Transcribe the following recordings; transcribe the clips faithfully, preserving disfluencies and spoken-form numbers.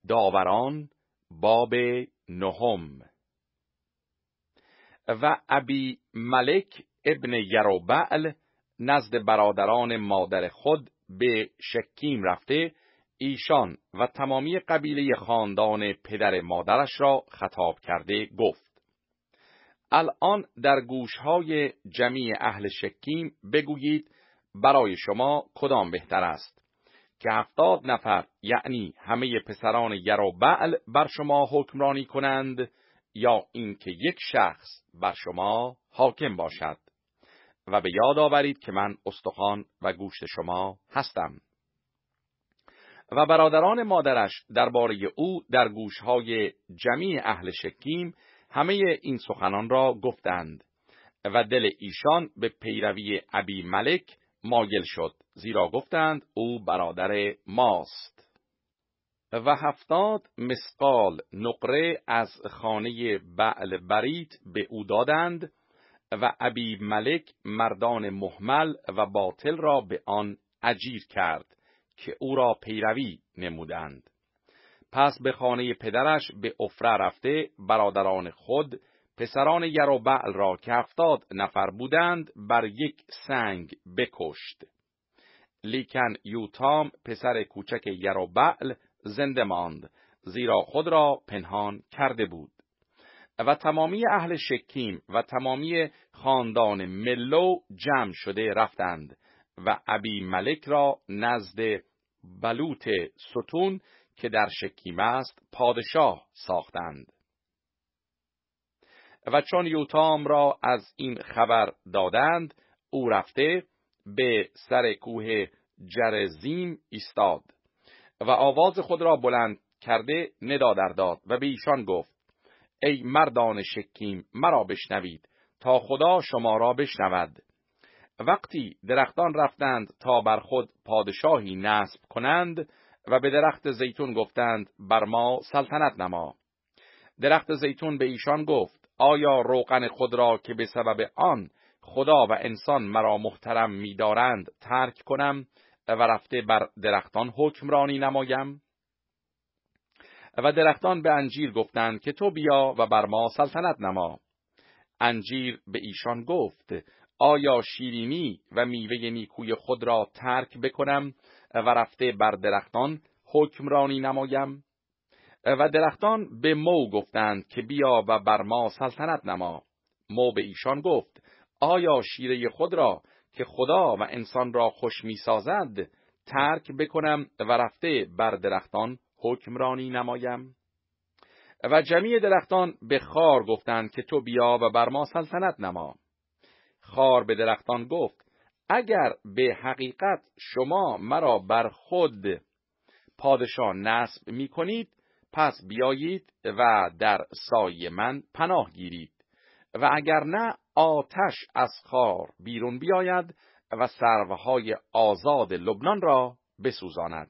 داوران باب نهم. و ابی ملک ابن یروبعل نزد برادران مادر خود به شکیم رفته، ایشان و تمامی قبیله خاندان پدر مادرش را خطاب کرده گفت: الان در گوشهای جمیع اهل شکیم بگویید برای شما کدام بهتر است، که هفتاد نفر یعنی همه پسران یروبعل بر شما حکمرانی کنند، یا اینکه یک شخص بر شما حاکم باشد. و به یاد آورید که من استخوان و گوشت شما هستم. و برادران مادرش درباره او در گوشهای جمیع اهل شکیم همه این سخنان را گفتند و دل ایشان به پیروی ابی ملک مایل شد، زیرا گفتند او برادر ماست. و هفتاد مسقال نقره از خانه بعل بریت به او دادند و ابی ملک مردان مهمل و باطل را به آن اجیر کرد که او را پیروی نمودند. پس به خانه پدرش به عفره رفته، برادران خود پسران یروبعل را که هفتاد نفر بودند بر یک سنگ بکشت. لیکن یوتام پسر کوچک یروبعل زنده ماند، زیرا خود را پنهان کرده بود. و تمامی اهل شکیم و تمامی خاندان ملو جمع شده رفتند و ابی ملک را نزد بلوط ستون که در شکیم است پادشاه ساختند. و چون یوتام را از این خبر دادند، او رفته به سر کوه جرزیم ایستاد و آواز خود را بلند کرده ندا در داد و به ایشان گفت: ای مردان شکیم، مرا بشنوید تا خدا شما را بشنود. وقتی درختان رفتند تا بر خود پادشاهی نصب کنند و به درخت زیتون گفتند بر ما سلطنت نما، درخت زیتون به ایشان گفت: آیا روغن خود را که به سبب آن خدا و انسان مرا محترم می‌دارند ترک کنم و رفته بر درختان حکمرانی نمایم؟ و درختان به انجیر گفتند که تو بیا و بر ما سلطنت نما. انجیر به ایشان گفت: آیا شیرینی و میوه نیکوی خود را ترک بکنم و رفته بر درختان حکمرانی نمایم؟ و درختان به مو گفتند که بیا و بر ما سلطنت نما. مو به ایشان گفت: آیا شیره خود را که خدا و انسان را خوش می سازد ترک بکنم و رفته بر درختان حکمرانی نمایم؟ و جمیع درختان به خار گفتند که تو بیا و بر ما سلطنت نما. خار به درختان گفت: اگر به حقیقت شما مرا بر خود پادشاه نصب می کنید، پس بیایید و در سایه من پناه گیرید، و اگر نه آتش از خار بیرون بیاید و سروهای آزاد لبنان را بسوزاند.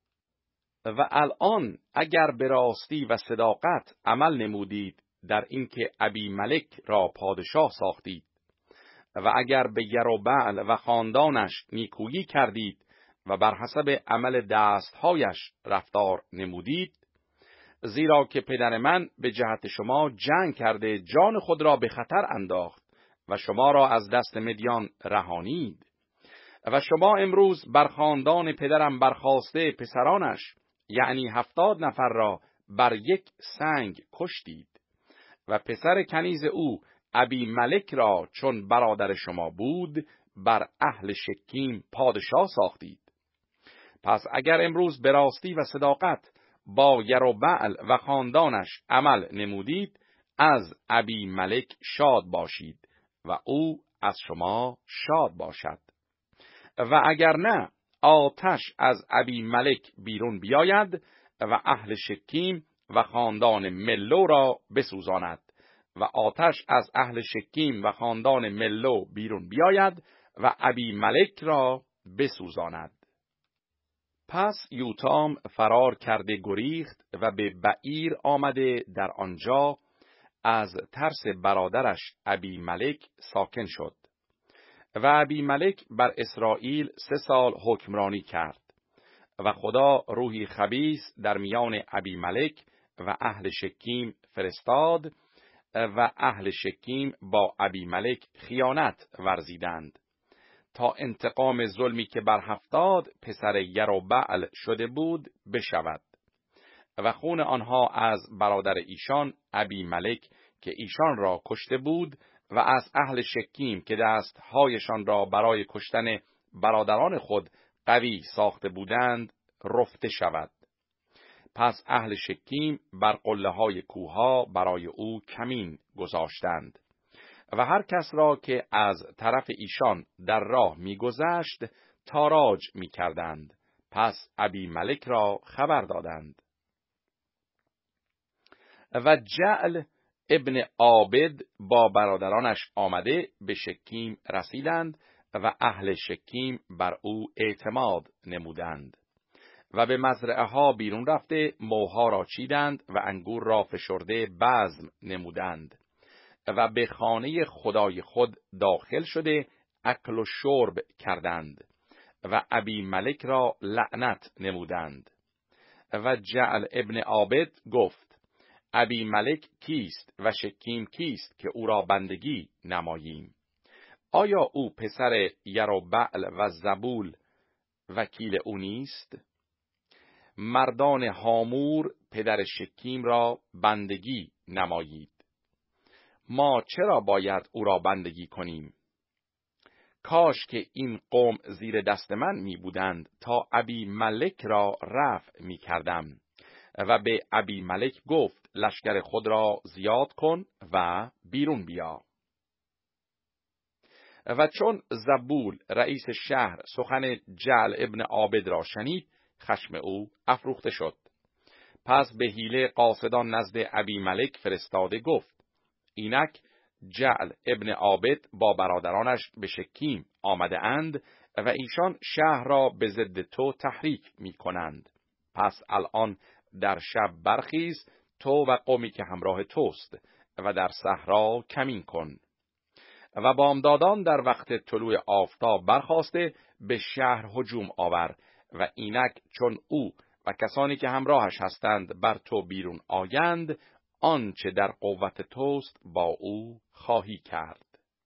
و الان اگر به راستی و صداقت عمل نمودید در اینکه ابی ملک را پادشاه ساختید، و اگر به یروبعل و خاندانش نیکویی کردید و بر حسب عمل دستهایش رفتار نمودید، زیرا که پدر من به جهت شما جنگ کرده جان خود را به خطر انداخت و شما را از دست مدیان رهانید، و شما امروز بر خاندان پدرم برخاسته پسرانش یعنی هفتاد نفر را بر یک سنگ کشتید و پسر کنیز او ابی ملک را چون برادر شما بود بر اهل شکیم پادشاه ساختید. پس اگر امروز به راستی و صداقت با یروبعل و خاندانش عمل نمودید، از ابی ملک شاد باشید و او از شما شاد باشد. و اگر نه، آتش از ابی ملک بیرون بیاید و اهل شکیم و خاندان ملو را بسوزاند، و آتش از اهل شکیم و خاندان ملو بیرون بیاید و ابی ملک را بسوزاند. پس یوتام فرار کرده گریخت و به بعیر آمده در آنجا از ترس برادرش ابی ملک ساکن شد. و ابی ملک بر اسرائیل سه سال حکمرانی کرد و خدا روحی خبیث در میان ابیملک و اهل شکیم فرستاد و اهل شکیم با ابیملک خیانت ورزیدند تا انتقام ظلمی که بر هفتاد پسر یروبعل شده بود بشود و خون آنها از برادر ایشان ابیملک که ایشان را کشته بود و از اهل شکیم که دستهایشان را برای کشتن برادران خود قوی ساخته بودند رفته شود. پس اهل شکیم بر قله های کوها برای او کمین گذاشتند و هر کس را که از طرف ایشان در راه میگذشت تاراج میکردند. پس ابیملک را خبر دادند. و جعل ابن عابد با برادرانش آمده به شکیم رسیدند و اهل شکیم بر او اعتماد نمودند و به مزرعه ها بیرون رفته موها را چیدند و انگور را فشرده بزم نمودند و به خانه خدای خود داخل شده اکل و شرب کردند و ابیملک را لعنت نمودند. و جعل ابن عابد گفت ابیملک کیست و شکیم کیست که او را بندگی نماییم؟ آیا او پسر یروبعل و زبول وکیل او نیست؟ مردان هامور پدر شکیم را بندگی نمایید. ما چرا باید او را بندگی کنیم؟ کاش که این قوم زیر دست من می بودند تا ابیملک را رفع می کردم. و به ابیملک گفت لشکر خود را زیاد کن و بیرون بیا. و چون زبول رئیس شهر سخن جعل ابن عابد را شنید خشم او افروخته شد. پس به حیله قاصدان نزد ابیملک فرستاده گفت اینک جعل ابن عابد با برادرانش به شکیم آمده اند و ایشان شهر را به ضد تو تحریک می کنند. پس الان در شب برخیز تو و قومی که همراه توست و در صحرا کمین کن. و بامدادان در وقت طلوع آفتاب برخاسته به شهر هجوم آور و اینک چون او و کسانی که همراهش هستند بر تو بیرون آیند آنچه در قوت توست با او خواهی کرد.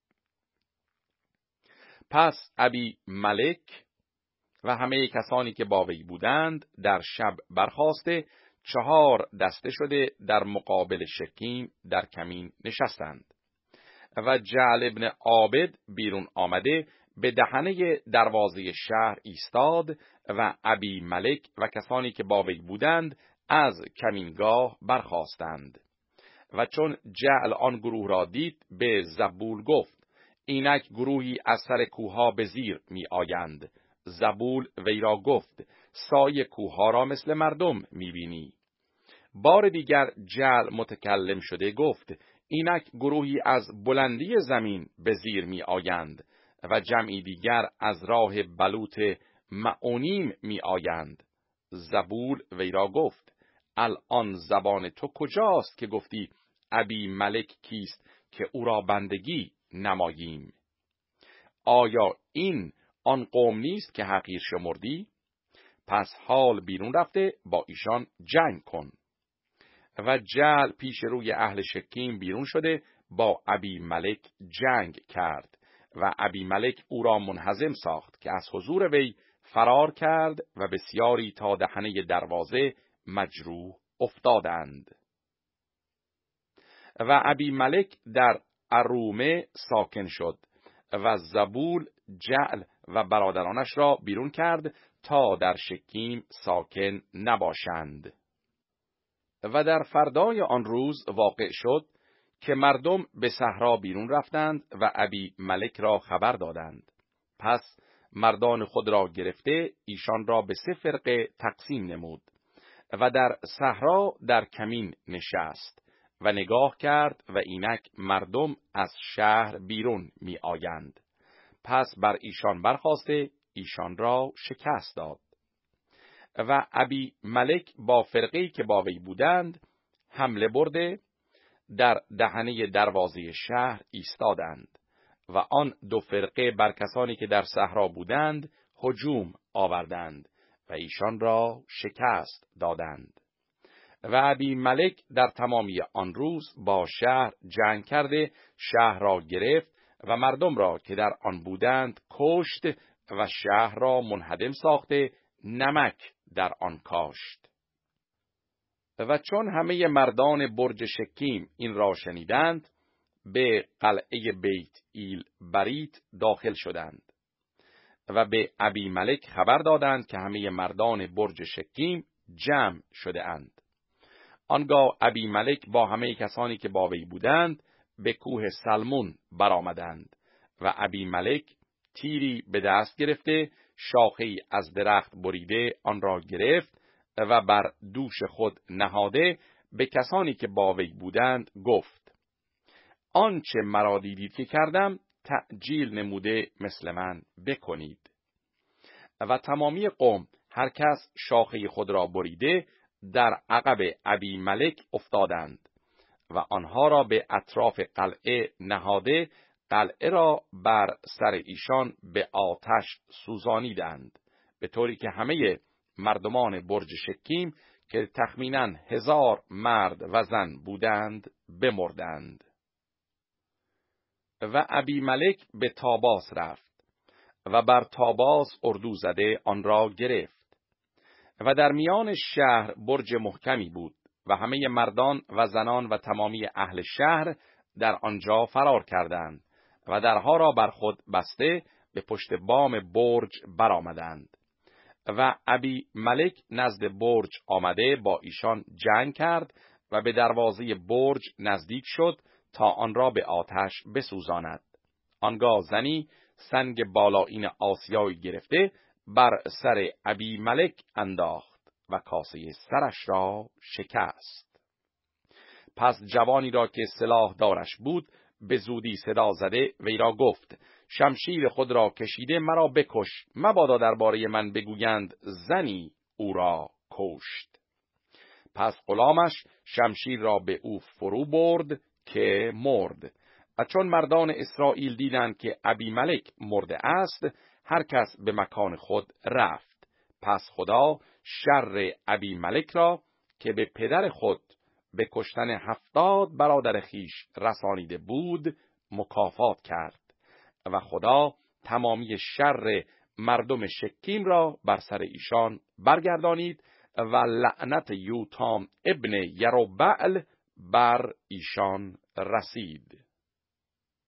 پس ابیملک و همه کسانی که با وی بودند در شب برخاسته چهار دسته شده در مقابل شکیم در کمین نشستند. و جعل ابن عابد بیرون آمده به دهنه دروازه شهر ایستاد و ابیملک و کسانی که با وی بودند از کمینگاه برخاستند. و چون جعل آن گروه را دید به زبول گفت اینک گروهی از سر کوها به زیر می آیند. زبول وی را گفت سایه کوها را مثل مردم می بینی. بار دیگر جعل متکلم شده گفت اینک گروهی از بلندی زمین به زیر می آیند و جمعی دیگر از راه بلوط معونیم می آیند. زبول وی را گفت الان زبان تو کجاست که گفتی ابیملک کیست که او را بندگی نماییم؟ آیا این آن قوم نیست که حقیر شمردی؟ پس حال بیرون رفته با ایشان جنگ کن. و جعل پیش روی اهل شکیم بیرون شده با ابیملک جنگ کرد و ابیملک او را منهزم ساخت که از حضور وی فرار کرد و بسیاری تا دهنه دروازه مجروح افتادند. و ابیملک در ارومه ساکن شد و زبول جعل و برادرانش را بیرون کرد تا در شکیم ساکن نباشند. و در فردای آن روز واقع شد که مردم به صحرا بیرون رفتند و ابیملک را خبر دادند. پس مردان خود را گرفته ایشان را به سه فرقه تقسیم نمود و در صحرا در کمین نشست و نگاه کرد و اینک مردم از شهر بیرون می آیند. پس بر ایشان برخاسته ایشان را شکست داد. و ابیملک با فرقه‌ای که با وی بودند حمله برده در دهنه دروازه شهر ایستادند و آن دو فرقه بر کسانی که در صحرا بودند هجوم آوردند و ایشان را شکست دادند. و ابیملک در تمامی آن روز با شهر جنگ کرده شهر را گرفت و مردم را که در آن بودند کشت و شهر را منهدم ساخته نمک در آن کاشت. و چون همه مردان برج شکیم این را شنیدند به قلعه بیت ایل بریت داخل شدند و به ابیملک خبر دادند که همه مردان برج شکیم جمع شده اند. آنگاه ابیملک با همه کسانی که با وی بودند به کوه سلمون برآمدند و ابیملک تیری به دست گرفته شاخه‌ای از درخت بریده آن را گرفت و بر دوش خود نهاده به کسانی که با وی بودند گفت: آنچه مرا دیدید که کردم تعجیل نموده مثل من بکنید. و تمامی قوم هر کس شاخه خود را بریده در عقب ابیملک افتادند و آنها را به اطراف قلعه نهاده قلعه را بر سر ایشان به آتش سوزانیدند، به طوری که همه مردمان برج شکیم که تخمیناً هزار مرد و زن بودند بمردند. و ابیملک به تاباس رفت و بر تاباس اردو زده آن را گرفت. و در میان شهر برج محکمی بود و همه مردان و زنان و تمامی اهل شهر در آنجا فرار کردند و درها را بر خود بسته به پشت بام برج برآمدند. و ابیملک نزد برج آمده با ایشان جنگ کرد و به دروازه برج نزدیک شد تا آن را به آتش بسوزاند. آنگاه زنی سنگ بالائین آسیایی گرفته بر سر ابیملک انداخت و کاسه سرش را شکست. پس جوانی را که سلاح دارش بود به زودی صدا زده وی را گفت: شمشیر خود را کشیده مرا بکش، مبادا درباره من بگویند زنی او را کشت. پس غلامش شمشیر را به او فرو برد که مرد. و چون مردان اسرائیل دیدند که ابیملک مرده است، هر کس به مکان خود رفت. پس خدا شر ابیملک را که به پدر خود به کشتن هفتاد برادر خیش رسانیده بود مکافات کرد و خدا تمامی شر مردم شکیم را بر سر ایشان برگردانید و لعنت یوتام ابن یروبعل بر ایشان رسید.